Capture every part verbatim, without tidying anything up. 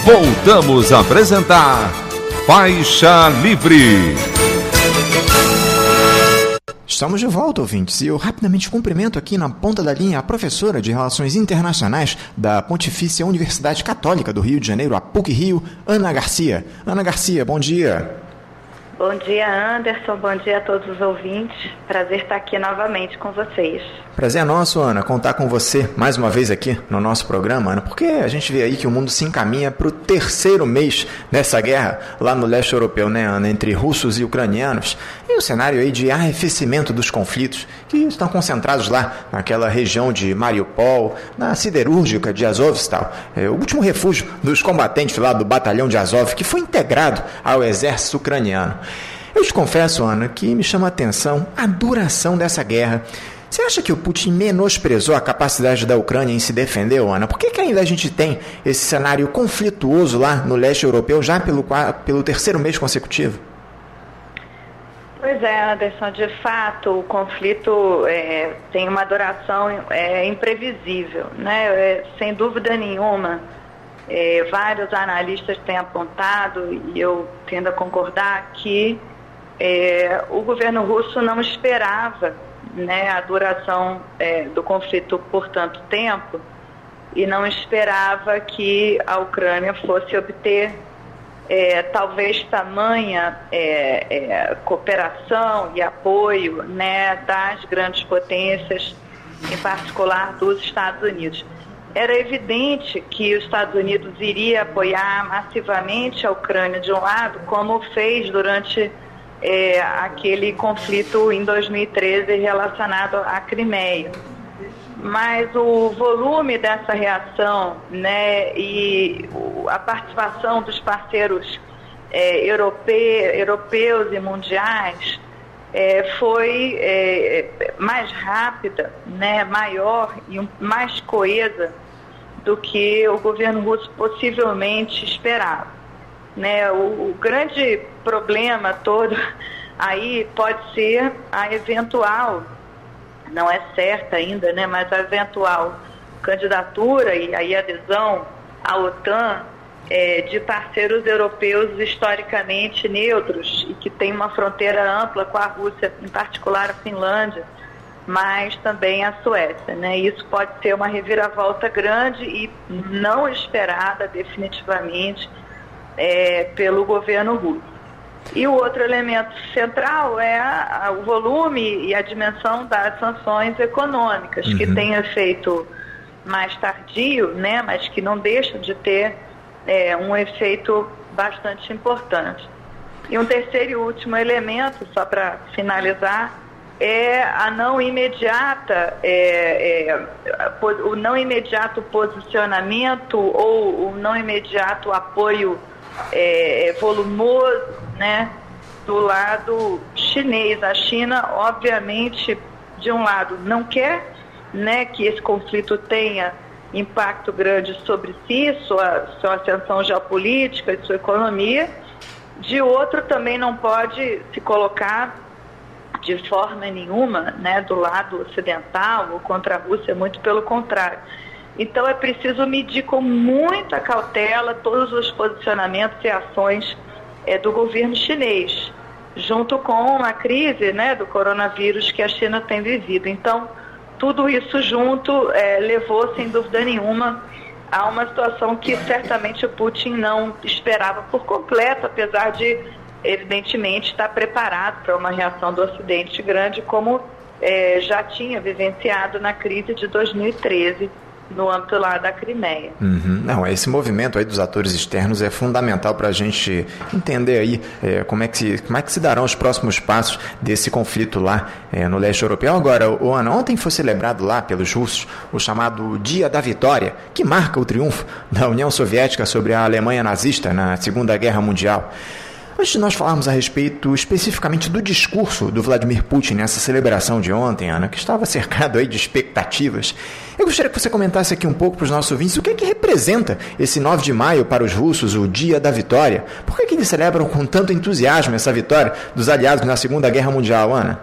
Voltamos a apresentar Faixa Livre. Estamos de volta, ouvintes, e eu rapidamente cumprimento aqui na ponta da linha a professora de Relações Internacionais da Pontifícia Universidade Católica do Rio de Janeiro, a PUC-Rio, Ana Garcia. Ana Garcia, bom dia. Bom dia, Anderson. Bom dia a todos os ouvintes. Prazer estar aqui novamente com vocês. Prazer é nosso, Ana, contar com você mais uma vez aqui no nosso programa, Ana, porque a gente vê aí que o mundo se encaminha para o terceiro mês dessa guerra lá no leste europeu, né, Ana, entre russos e ucranianos, e o cenário aí de arrefecimento dos conflitos que estão concentrados lá naquela região de Mariupol, na siderúrgica de Azovstal, é, o último refúgio dos combatentes lá do batalhão de Azov, que foi integrado ao exército ucraniano. Eu te confesso, Ana, que me chama a atenção a duração dessa guerra. Você acha que o Putin menosprezou a capacidade da Ucrânia em se defender, Ana? Por que, que ainda a gente tem esse cenário conflituoso lá no leste europeu já pelo, pelo terceiro mês consecutivo? Pois é, Anderson, de fato o conflito é, tem uma duração é, imprevisível, né? É, sem dúvida nenhuma, é, vários analistas têm apontado, e eu tendo a concordar, que é, o governo russo não esperava, né, a duração é, do conflito por tanto tempo e não esperava que a Ucrânia fosse obter é, talvez tamanha é, é, cooperação e apoio, né, das grandes potências, em particular dos Estados Unidos. Era evidente que os Estados Unidos iria apoiar massivamente a Ucrânia de um lado, como fez durante É, aquele conflito em dois mil e treze relacionado à Crimeia. Mas o volume dessa reação, né, e a participação dos parceiros é, europe, europeus e mundiais é, foi é, mais rápida, né, maior e um, mais coesa do que o governo russo possivelmente esperava. Né, o, o grande problema todo aí pode ser a eventual, não é certa ainda, né, mas a eventual candidatura e aí adesão à OTAN é, de parceiros europeus historicamente neutros e que tem uma fronteira ampla com a Rússia, em particular a Finlândia, mas também a Suécia, né? Isso pode ser uma reviravolta grande e não esperada definitivamente É, pelo governo russo. E o outro elemento central é a, a, o volume e a dimensão das sanções econômicas, uhum. que tem efeito mais tardio, né, mas que não deixa de ter é, um efeito bastante importante. E um terceiro e último elemento, só para finalizar, é a não imediata, é, é, o não imediato posicionamento ou o não imediato apoio É, volumoso, né, do lado chinês. A China, obviamente, de um lado não quer, né, que esse conflito tenha impacto grande sobre si, sua, sua ascensão geopolítica e sua economia. De outro, também não pode se colocar de forma nenhuma, né, do lado ocidental ou contra a Rússia, muito pelo contrário. Então é preciso medir com muita cautela todos os posicionamentos e ações é, do governo chinês, junto com a crise, né, do coronavírus que a China tem vivido. Então, tudo isso junto é, levou, sem dúvida nenhuma, a uma situação que certamente o Putin não esperava por completo, apesar de, evidentemente, estar preparado para uma reação do Ocidente grande, como é, já tinha vivenciado na crise de dois mil e treze, no âmbito lá da Crimeia. Uhum. Não, esse movimento aí dos atores externos é fundamental para a gente entender aí é, como, é que se, como é que se darão os próximos passos desse conflito lá é, no leste europeu. Agora, o Ana, ontem foi celebrado lá pelos russos o chamado Dia da Vitória, que marca o triunfo da União Soviética sobre a Alemanha nazista na Segunda Guerra Mundial. Antes de nós falarmos a respeito especificamente do discurso do Vladimir Putin nessa celebração de ontem, Ana, que estava cercado aí de expectativas, eu gostaria que você comentasse aqui um pouco para os nossos ouvintes o que é que representa esse nove de maio para os russos, o Dia da Vitória. Por que é que eles celebram com tanto entusiasmo essa vitória dos aliados na Segunda Guerra Mundial, Ana?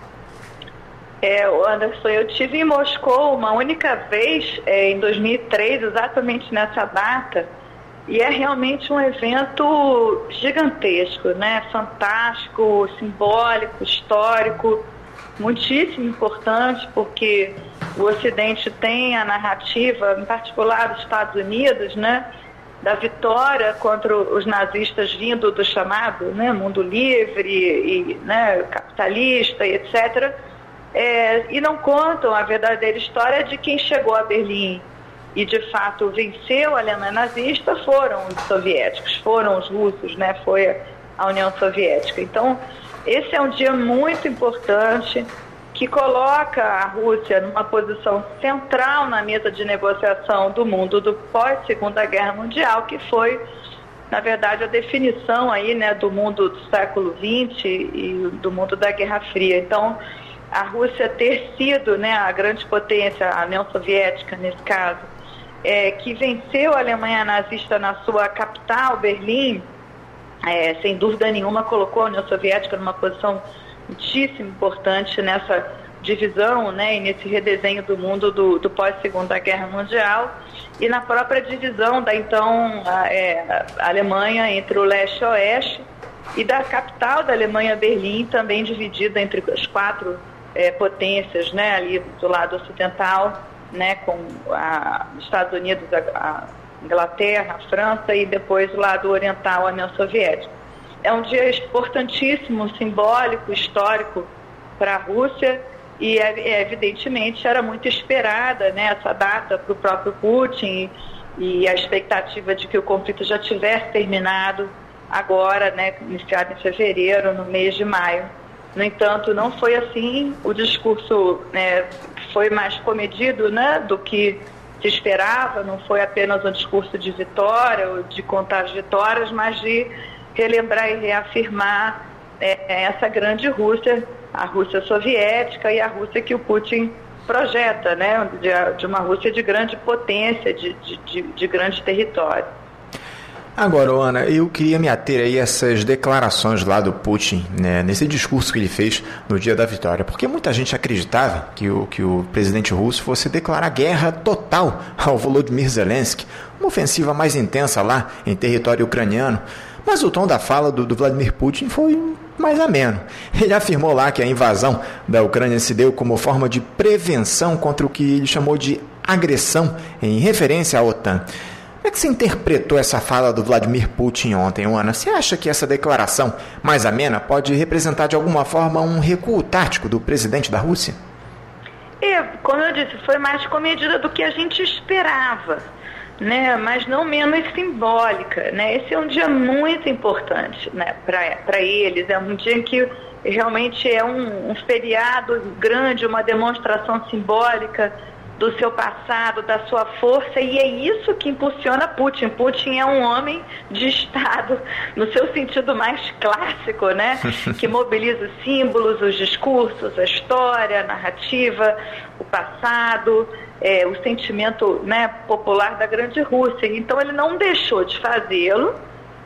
É, Anderson, eu estive em Moscou uma única vez, é, em dois mil e três, exatamente nessa data, e é realmente um evento gigantesco, né? Fantástico, simbólico, histórico, muitíssimo importante, porque o Ocidente tem a narrativa, em particular dos Estados Unidos, né, da vitória contra os nazistas vindo do chamado, né, mundo livre e, né, capitalista e etcétera. É, e não contam a verdadeira história de quem chegou a Berlim e de fato venceu a Alemanha nazista foram os soviéticos, foram os russos, né, foi a União Soviética. Então, esse é um dia muito importante que coloca a Rússia numa posição central na mesa de negociação do mundo do pós-Segunda Guerra Mundial, que foi, na verdade, a definição aí, né, do mundo do século vinte e do mundo da Guerra Fria. Então, a Rússia ter sido, né, a grande potência, a União Soviética nesse caso, é, que venceu a Alemanha nazista na sua capital, Berlim, é, sem dúvida nenhuma colocou a União Soviética numa posição muitíssimo importante nessa divisão, né, e nesse redesenho do mundo do, do pós-Segunda Guerra Mundial e na própria divisão da então a, é, a Alemanha entre o leste e o oeste e da capital da Alemanha, Berlim, também dividida entre as quatro é, potências, né, ali do lado ocidental, né, com a, os Estados Unidos, a, a Inglaterra, a França e depois o lado oriental, a União Soviética. É um dia importantíssimo, simbólico, histórico para a Rússia e, evidentemente, era muito esperada, né, essa data para o próprio Putin e a expectativa de que o conflito já tivesse terminado agora, né, iniciado em fevereiro, no mês de maio. No entanto, não foi assim. O discurso, né, foi mais comedido, né, do que se esperava, não foi apenas um discurso de vitória ou de contar as vitórias, mas de relembrar e reafirmar é, essa grande Rússia, a Rússia soviética e a Rússia que o Putin projeta, né, de, de uma Rússia de grande potência, de, de, de, de grande território. Agora, Ana, eu queria me ater aí a essas declarações lá do Putin, né, nesse discurso que ele fez no dia da vitória, porque muita gente acreditava que o, que o presidente russo fosse declarar guerra total ao Volodymyr Zelensky, uma ofensiva mais intensa lá em território ucraniano. Mas o tom da fala do, do Vladimir Putin foi mais ameno. Ele afirmou lá que a invasão da Ucrânia se deu como forma de prevenção contra o que ele chamou de agressão, em referência à OTAN. Como é que você interpretou essa fala do Vladimir Putin ontem, Ana? Você acha que essa declaração mais amena pode representar de alguma forma um recuo tático do presidente da Rússia? É, como eu disse, foi mais comedida do que a gente esperava, né, mas não menos simbólica, né? Esse é um dia muito importante, né, para eles, é um dia em que realmente é um, um feriado grande, uma demonstração simbólica do seu passado, da sua força, e é isso que impulsiona Putin. Putin é um homem de Estado, no seu sentido mais clássico, né, que mobiliza os símbolos, os discursos, a história, a narrativa, o passado, É, o sentimento, né, popular da grande Rússia. Então ele não deixou de fazê-lo,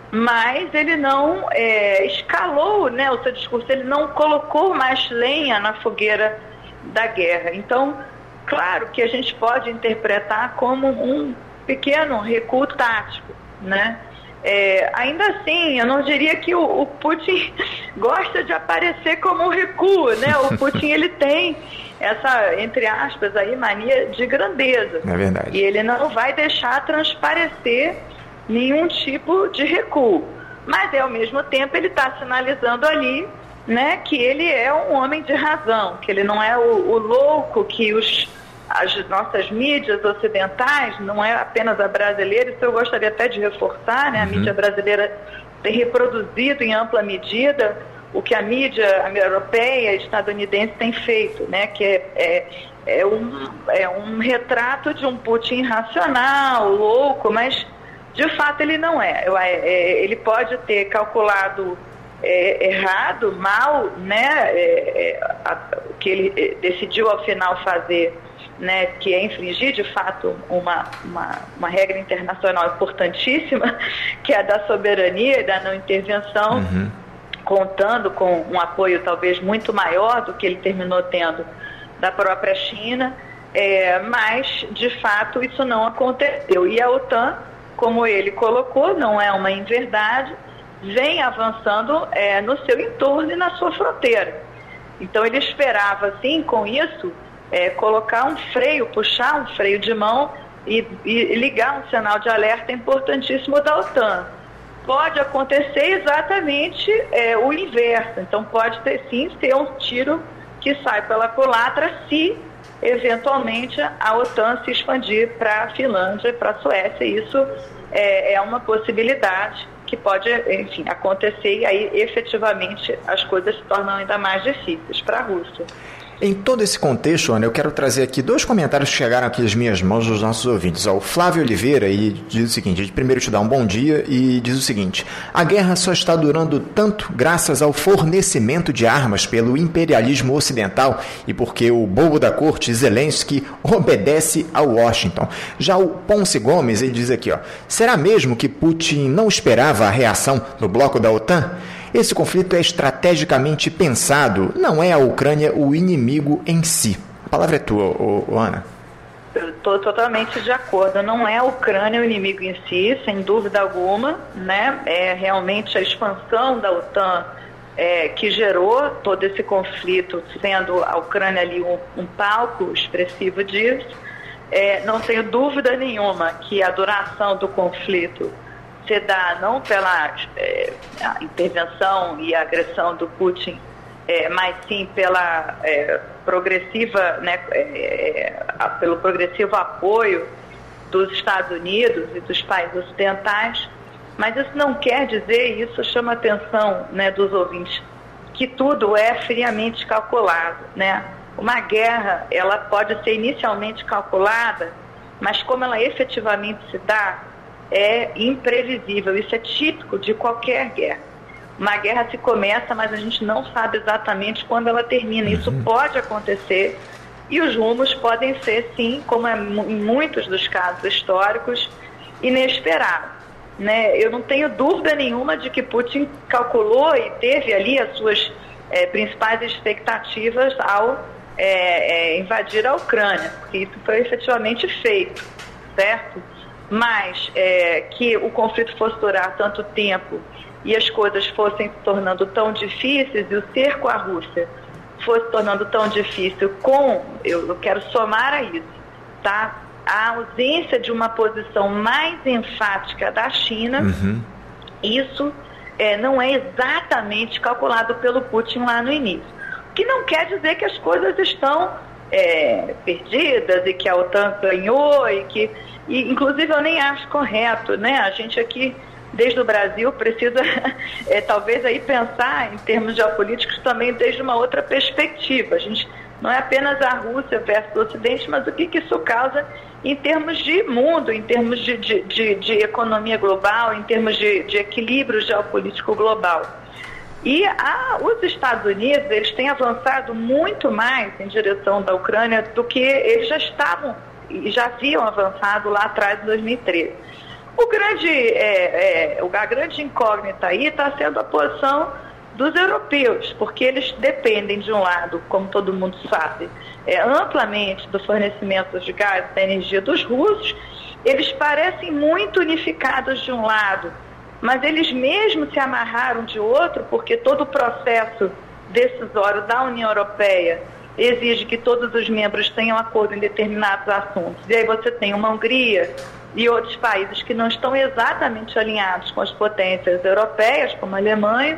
mas ele não é, escalou, né, o seu discurso, ele não colocou mais lenha na fogueira da guerra. Então, claro que a gente pode interpretar como um pequeno recuo tático, né? É, ainda assim, eu não diria que o, o Putin gosta de aparecer como um recuo, né? O Putin, ele tem essa, entre aspas, aí, mania de grandeza. É verdade. E ele não vai deixar transparecer nenhum tipo de recuo. Mas, ao mesmo tempo, ele está sinalizando ali, né, que ele é um homem de razão, que ele não é o, o louco que os... as nossas mídias ocidentais, não é apenas a brasileira, isso eu gostaria até de reforçar, né? A uhum. mídia brasileira tem reproduzido em ampla medida o que a mídia a europeia e estadunidense tem feito, né? Que é, é, é, um, é um retrato de um Putin racional, louco, mas de fato ele não é. Ele pode ter calculado É, errado, mal, né, é, é, o que ele é, decidiu ao final fazer, né, que é infringir de fato uma, uma, uma regra internacional importantíssima, que é a da soberania e da não intervenção, uhum. contando com um apoio talvez muito maior do que ele terminou tendo da própria China, é, mas de fato isso não aconteceu. E a OTAN como ele colocou, não é uma inverdade, vem avançando é, no seu entorno e na sua fronteira. Então ele esperava, assim, com isso, é, colocar um freio, puxar um freio de mão e, e ligar um sinal de alerta importantíssimo da OTAN. Pode acontecer exatamente é, o inverso. Então pode ter, sim, ser um tiro que sai pela culatra se, eventualmente, a OTAN se expandir para a Finlândia e para a Suécia. Isso é, é uma possibilidade que pode, enfim, acontecer, e aí efetivamente as coisas se tornam ainda mais difíceis para a Rússia. Em todo esse contexto, Ana, eu quero trazer aqui dois comentários que chegaram aqui às minhas mãos dos nossos ouvintes. O Flávio Oliveira e diz o seguinte, ele primeiro te dá um bom dia e diz o seguinte: a guerra só está durando tanto graças ao fornecimento de armas pelo imperialismo ocidental e porque o bobo da corte, Zelensky, obedece a Washington. Já o Ponce Gomes, ele diz aqui, ó, será mesmo que Putin não esperava a reação do bloco da OTAN? Esse conflito é estrategicamente pensado, não é a Ucrânia o inimigo em si. A palavra é tua, ô, ô, Ana. Eu estou totalmente de acordo. Não é a Ucrânia o inimigo em si, sem dúvida alguma, né? É realmente a expansão da OTAN é, que gerou todo esse conflito, sendo a Ucrânia ali um, um palco expressivo disso. É, não tenho dúvida nenhuma que a duração do conflito se dá não pela é, intervenção e agressão do Putin, é, mas sim pela é, progressiva, né, é, é, pelo progressivo apoio dos Estados Unidos e dos países ocidentais. Mas isso não quer dizer, isso chama a atenção, né, dos ouvintes, que tudo é friamente calculado, né? Uma guerra, ela pode ser inicialmente calculada, mas como ela efetivamente se dá, é imprevisível. Isso é típico de qualquer guerra. Uma guerra se começa, mas a gente não sabe exatamente quando ela termina. Isso pode acontecer e os rumos podem ser, sim, como é em muitos dos casos históricos, inesperados, né? Eu não tenho dúvida nenhuma de que Putin calculou e teve ali as suas é, principais expectativas ao é, é, invadir a Ucrânia, porque isso foi efetivamente feito, certo? Mas é, que o conflito fosse durar tanto tempo e as coisas fossem se tornando tão difíceis e o cerco à Rússia fosse tornando tão difícil com, eu, eu quero somar a isso, tá? A ausência de uma posição mais enfática da China, uhum. Isso é, não é exatamente calculado pelo Putin lá no início. O que não quer dizer que as coisas estão é, perdidas e que a OTAN ganhou e que... E, inclusive, eu nem acho correto, né? A gente aqui, desde o Brasil, precisa, é, talvez, aí pensar em termos geopolíticos também desde uma outra perspectiva. A gente não é apenas a Rússia versus o Ocidente, mas o que, que isso causa em termos de mundo, em termos de, de, de, de economia global, em termos de, de equilíbrio geopolítico global. E a, os Estados Unidos, eles têm avançado muito mais em direção da Ucrânia do que eles já estavam e já haviam avançado lá atrás, em dois mil e treze. O grande, é, é, a grande incógnita aí está sendo a posição dos europeus, porque eles dependem, de um lado, como todo mundo sabe, é, amplamente do fornecimento de gás, da energia dos russos. Eles parecem muito unificados de um lado, mas eles mesmos se amarraram de outro, porque todo o processo decisório da União Europeia exige que todos os membros tenham acordo em determinados assuntos. E aí você tem uma Hungria e outros países que não estão exatamente alinhados com as potências europeias, como a Alemanha.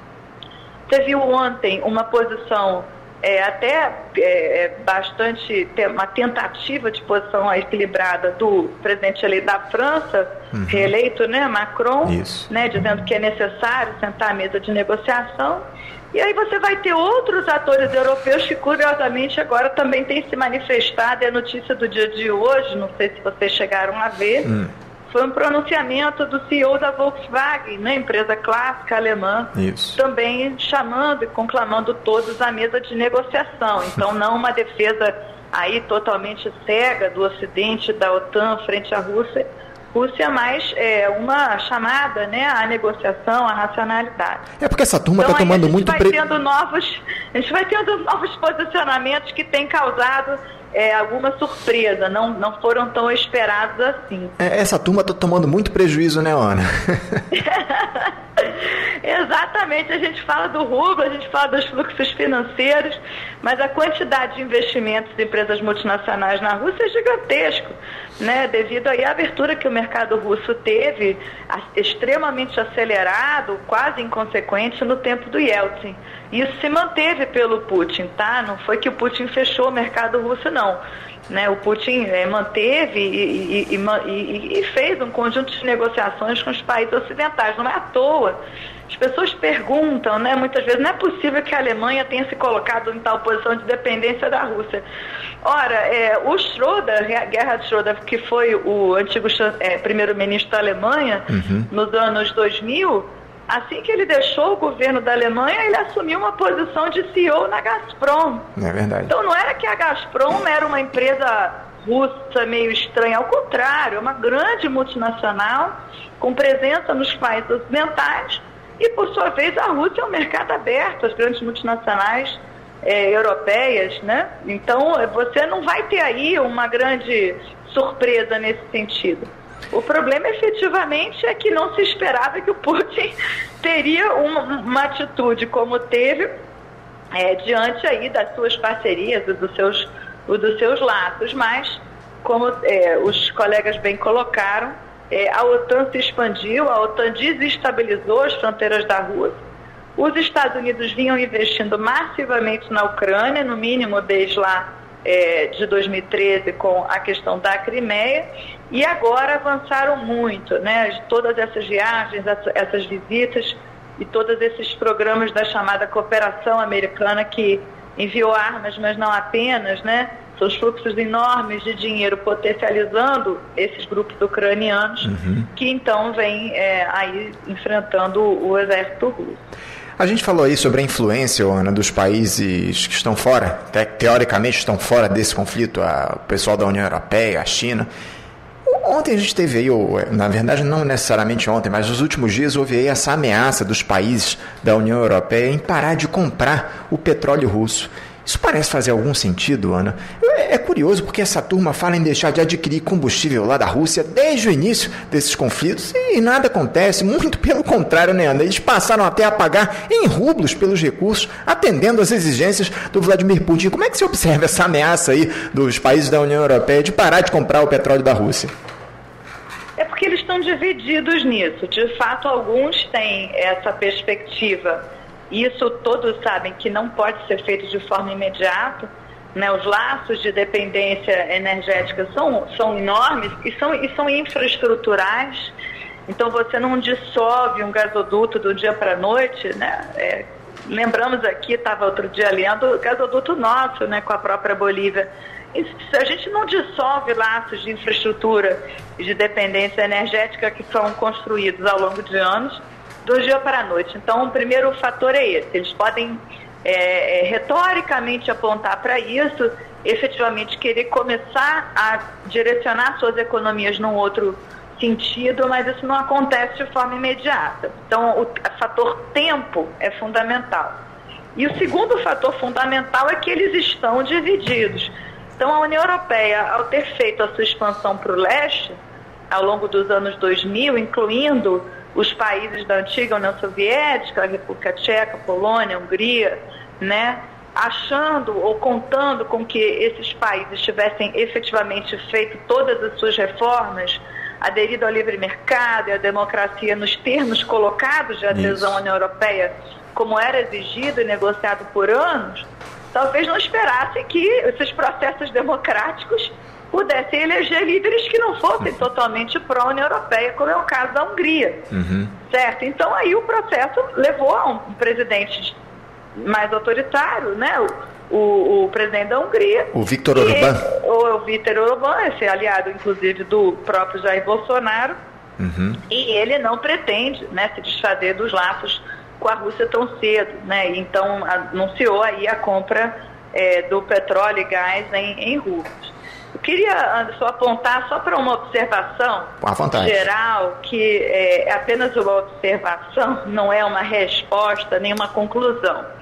Você viu ontem uma posição é, até é, bastante, uma tentativa de posição equilibrada do presidente eleito da França, uhum. reeleito, né, Macron, né, dizendo que é necessário sentar à mesa de negociação. E aí você vai ter outros atores europeus que, curiosamente, agora também têm se manifestado. É a notícia do dia de hoje, não sei se vocês chegaram a ver, hum. foi um pronunciamento do C E O da Volkswagen, né, empresa clássica alemã, Isso. também chamando e conclamando todos à mesa de negociação. Então, não uma defesa aí totalmente cega do Ocidente, da OTAN frente à Rússia, Rússia, mas é uma chamada, né, à negociação, à racionalidade. É porque essa turma está então, tomando muito... Vai pre... tendo novos, a gente vai tendo novos posicionamentos que têm causado é, alguma surpresa, não, não foram tão esperados assim. É, essa turma está tomando muito prejuízo, né, Ana? Exatamente, a gente fala do rublo, a gente fala dos fluxos financeiros, mas a quantidade de investimentos de empresas multinacionais na Rússia é gigantesco, né? Devido aí à abertura que o mercado russo teve, extremamente acelerado, quase inconsequente no tempo do Yeltsin. Isso se manteve pelo Putin, tá? Não foi que o Putin fechou o mercado russo, não. Né, o Putin é, manteve e, e, e, e fez um conjunto de negociações com os países ocidentais. Não é à toa. As pessoas perguntam, né, muitas vezes, não é possível que a Alemanha tenha se colocado em tal posição de dependência da Rússia. Ora, é, o Schröder, Gerhard Schröder, que foi o antigo é, primeiro-ministro da Alemanha, uhum. nos anos dois mil, assim que ele deixou o governo da Alemanha, ele assumiu uma posição de C E O na Gazprom. É verdade. Então não era que a Gazprom era uma empresa russa meio estranha, ao contrário, é uma grande multinacional com presença nos países ocidentais e, por sua vez, a Rússia é um mercado aberto às grandes multinacionais é, europeias, né? Então você não vai ter aí uma grande surpresa nesse sentido. O problema, efetivamente, é que não se esperava que o Putin teria uma, uma atitude como teve é, diante aí das suas parcerias e dos seus, dos seus laços. Mas, como é, os colegas bem colocaram, é, a OTAN se expandiu, a OTAN desestabilizou as fronteiras da Rússia. Os Estados Unidos vinham investindo massivamente na Ucrânia, no mínimo desde lá é, de dois mil e treze, com a questão da Crimeia. E agora avançaram muito, né? Todas essas viagens, essas visitas e todos esses programas da chamada cooperação americana que enviou armas, mas não apenas, né? São os fluxos enormes de dinheiro potencializando esses grupos ucranianos, uhum. que então vêm é, aí enfrentando o exército russo. A gente falou aí sobre a influência, Ana, dos países que estão fora, teoricamente estão fora desse conflito, o pessoal da União Europeia, a China. Ontem a gente teve aí, ou, na verdade não necessariamente ontem, mas nos últimos dias houve aí essa ameaça dos países da União Europeia em parar de comprar o petróleo russo. Isso parece fazer algum sentido, Ana? É curioso porque essa turma fala em deixar de adquirir combustível lá da Rússia desde o início desses conflitos e nada acontece, muito pelo contrário, né, Ana? Eles passaram até a pagar em rublos pelos recursos, atendendo às exigências do Vladimir Putin. Como é que se observa essa ameaça aí dos países da União Europeia de parar de comprar o petróleo da Rússia? É porque eles estão divididos nisso. De fato, alguns têm essa perspectiva. Isso todos sabem que não pode ser feito de forma imediata, né? Os laços de dependência energética são, são enormes e são, e são infraestruturais. Então você não dissolve um gasoduto do dia para a noite, né? É, lembramos aqui, estava outro dia lendo, o gasoduto nosso, né, com a própria Bolívia. E a gente não dissolve laços de infraestrutura e de dependência energética que são construídos ao longo de anos, do dia para a noite. Então, o primeiro fator é esse. Eles podem é, é, retoricamente apontar para isso, efetivamente querer começar a direcionar suas economias num outro sentido, mas isso não acontece de forma imediata. Então, o fator tempo é fundamental. E o segundo fator fundamental é que eles estão divididos. Então, a União Europeia, ao ter feito a sua expansão para o leste, ao longo dos anos dois mil, incluindo os países da antiga União Soviética, a República Tcheca, Polônia, Hungria, né, achando ou contando com que esses países tivessem efetivamente feito todas as suas reformas, aderido ao livre mercado e à democracia nos termos colocados de adesão Isso. à União Europeia, como era exigido e negociado por anos, talvez não esperassem que esses processos democráticos pudessem eleger líderes que não fossem totalmente pró-União Europeia, como é o caso da Hungria. Uhum. Certo? Então aí o processo levou a um presidente mais autoritário, né? O, o, o presidente da Hungria. O Viktor Orbán. O, o Viktor Orbán, esse aliado, inclusive, do próprio Jair Bolsonaro. Uhum. E ele não pretende, né, se desfazer dos laços com a Rússia tão cedo, né? Então anunciou aí a compra é, do petróleo e gás em, em rublos. Eu queria, Anderson, apontar só para uma observação geral, que é apenas uma observação, não é uma resposta nem uma conclusão.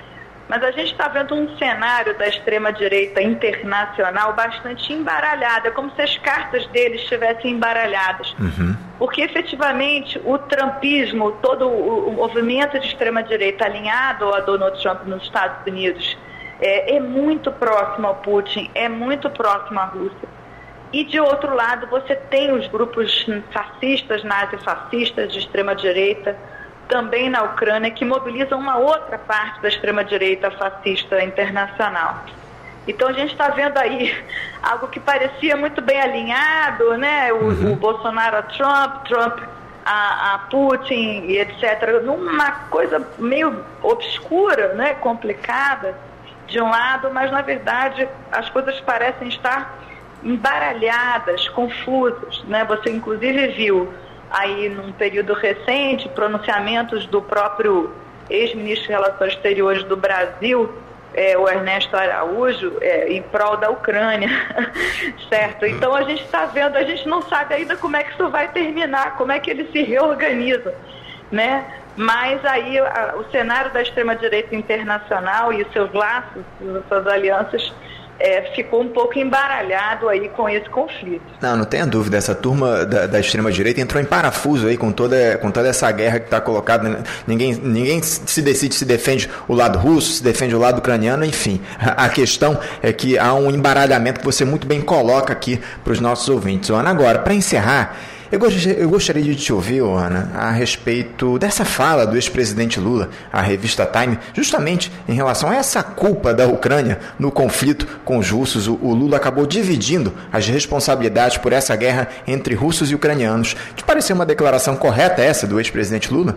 mas a gente está vendo um cenário da extrema-direita internacional bastante embaralhado, é como se as cartas deles estivessem embaralhadas. Uhum. Porque, efetivamente, o trumpismo, todo o, o movimento de extrema-direita alinhado a Donald Trump nos Estados Unidos, é, é muito próximo ao Putin, é muito próximo à Rússia. E, de outro lado, você tem os grupos fascistas, nazifascistas de extrema-direita, também na Ucrânia, que mobilizam uma outra parte da extrema-direita fascista internacional. Então a gente está vendo aí algo que parecia muito bem alinhado, né? O, uhum. o Bolsonaro a Trump, Trump a, a Putin e etcétera, numa coisa meio obscura, né? Complicada, de um lado, mas na verdade as coisas parecem estar embaralhadas, confusas, né? Você inclusive viu aí num período recente pronunciamentos do próprio ex-ministro de Relações Exteriores do Brasil, é, o Ernesto Araújo, é, em prol da Ucrânia, certo? Então a gente está vendo, a gente não sabe ainda como é que isso vai terminar, como é que ele se reorganiza, né? Mas aí a, o cenário da extrema-direita internacional e os seus laços, as suas alianças, É, ficou um pouco embaralhado aí com esse conflito. Não, não tenha dúvida, essa turma da, da extrema-direita entrou em parafuso aí com toda, com toda essa guerra que está colocada, né? ninguém, ninguém se decide se defende o lado russo, se defende o lado ucraniano, enfim, a, a questão é que há um embaralhamento que você muito bem coloca aqui para os nossos ouvintes. Ana, agora, para encerrar, Eu gostaria, eu gostaria de te ouvir, Ana, a respeito dessa fala do ex-presidente Lula à revista Time, justamente em relação a essa culpa da Ucrânia no conflito com os russos. O, o Lula acabou dividindo as responsabilidades por essa guerra entre russos e ucranianos. Te pareceu uma declaração correta essa do ex-presidente Lula?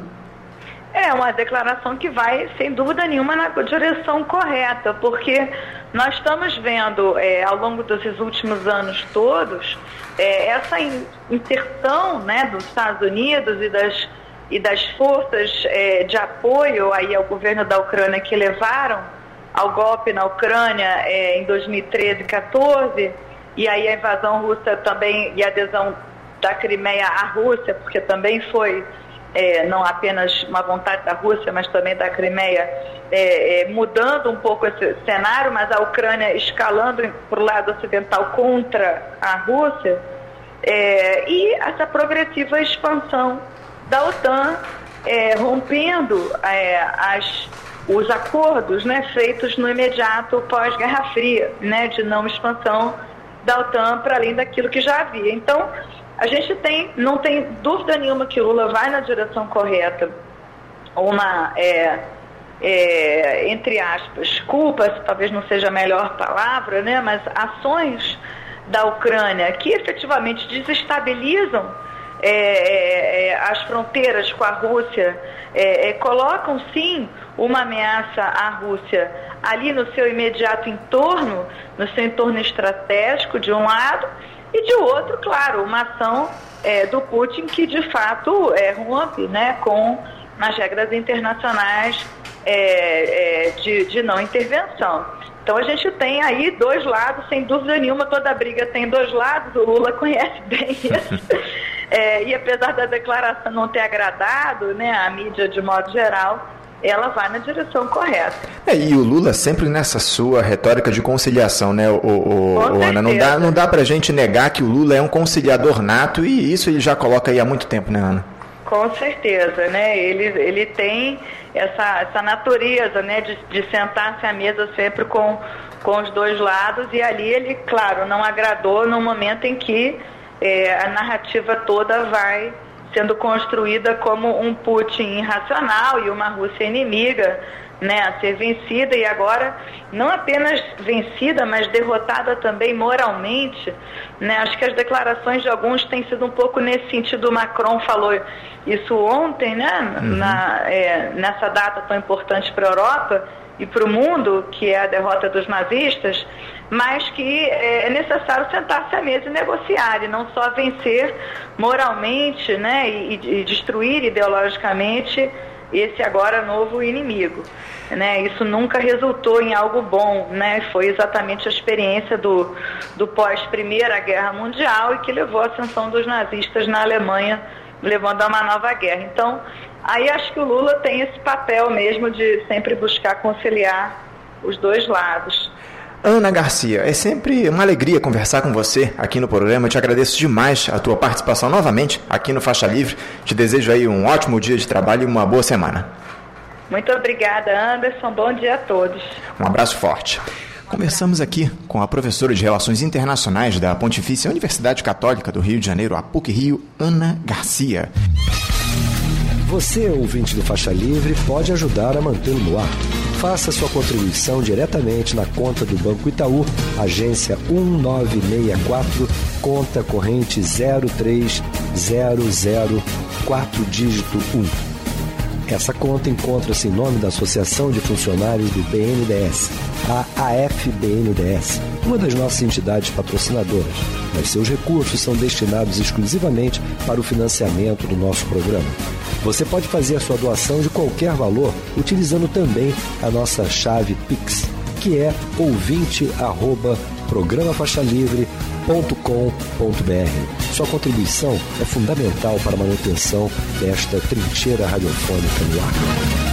É uma declaração que vai, sem dúvida nenhuma, na direção correta, porque nós estamos vendo, é, ao longo desses últimos anos todos, é, essa inserção, né, dos Estados Unidos e das, e das forças é, de apoio aí ao governo da Ucrânia que levaram ao golpe na Ucrânia é, em dois mil e treze, dois mil e quatorze, e aí a invasão russa também e a adesão da Crimeia à Rússia, porque também foi É, não apenas uma vontade da Rússia, mas também da Crimeia, é, é, mudando um pouco esse cenário, mas a Ucrânia escalando para o lado ocidental contra a Rússia, é, e essa progressiva expansão da OTAN, é, rompendo é, as, os acordos, né, feitos no imediato pós-Guerra Fria, né, de não expansão da OTAN para além daquilo que já havia. Então, a gente tem, não tem dúvida nenhuma que Lula vai na direção correta. Uma, é, é, entre aspas, culpas, talvez não seja a melhor palavra, né, mas ações da Ucrânia que efetivamente desestabilizam é, é, as fronteiras com a Rússia, é, é, colocam sim uma ameaça à Rússia ali no seu imediato entorno, no seu entorno estratégico, de um lado, e de outro, claro, uma ação é, do Putin que de fato é, rompe, né, com as regras internacionais é, é, de, de não intervenção. Então a gente tem aí dois lados, sem dúvida nenhuma, toda briga tem dois lados, o Lula conhece bem isso. É, e apesar da declaração não ter agradado, né, a mídia de modo geral, ela vai na direção correta. É, e o Lula sempre nessa sua retórica de conciliação, né, o, o, o Ana? Não dá, não dá pra gente negar que o Lula é um conciliador nato, e isso ele já coloca aí há muito tempo, né, Ana? Com certeza, né? Ele, ele tem essa, essa natureza, né, de, de sentar-se à mesa sempre com, com os dois lados, e ali ele, claro, não agradou no momento em que é, a narrativa toda vai sendo construída como um Putin irracional e uma Rússia inimiga, né, a ser vencida, e agora não apenas vencida, mas derrotada também moralmente, né? Acho que as declarações de alguns têm sido um pouco nesse sentido. O Macron falou isso ontem, né, uhum. na, é, nessa data tão importante para a Europa e para o mundo, que é a derrota dos nazistas, mas que é necessário sentar-se à mesa e negociar, e não só vencer moralmente, né, e, e destruir ideologicamente esse agora novo inimigo, né? Isso nunca resultou em algo bom, né? Foi exatamente a experiência do, do pós-Primeira Guerra Mundial, e que levou à ascensão dos nazistas na Alemanha, levando a uma nova guerra. Então, aí acho que o Lula tem esse papel mesmo de sempre buscar conciliar os dois lados. Ana Garcia, é sempre uma alegria conversar com você aqui no programa. Eu te agradeço demais a tua participação novamente aqui no Faixa Livre. Te desejo aí um ótimo dia de trabalho e uma boa semana. Muito obrigada, Anderson. Bom dia a todos. Um abraço forte. Conversamos aqui com a professora de Relações Internacionais da Pontifícia Universidade Católica do Rio de Janeiro, a PUC-Rio, Ana Garcia. Você, ouvinte do Faixa Livre, pode ajudar a mantê-lo no ar. Faça sua contribuição diretamente na conta do Banco Itaú, agência um nove seis quatro, conta corrente zero três zero zero quatro dígito um. Essa conta encontra-se em nome da Associação de Funcionários do B N D E S, a A F B N D E S, uma das nossas entidades patrocinadoras, mas seus recursos são destinados exclusivamente para o financiamento do nosso programa. Você pode fazer a sua doação de qualquer valor utilizando também a nossa chave Pix, que é ouvinte arroba programa faixa livre ponto com ponto b r. Sua contribuição é fundamental para a manutenção desta trincheira radiofônica no ar.